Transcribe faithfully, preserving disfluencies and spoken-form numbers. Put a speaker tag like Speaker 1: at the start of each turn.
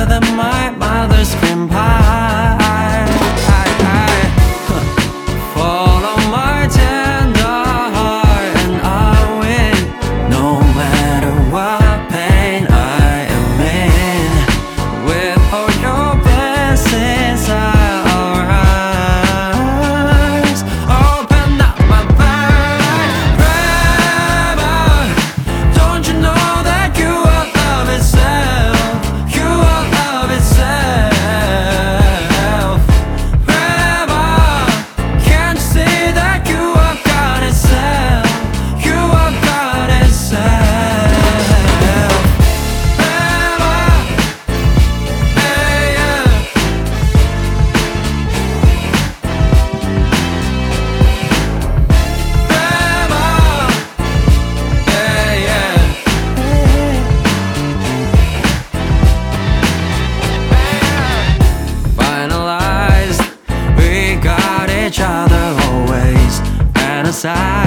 Speaker 1: better than my mother's cream pie. Follow my tender heart and I'll win, no matter what pain I am in. With all your blessings I'll rise. Open up my mind forever. Don't you know that you are love itself? You are love itself. Forever. Can't you see that you are God itself? You are God itself. Forever. Hey, yeah. Forever. Hey, yeah. Finalized, we got each other always. Fantasize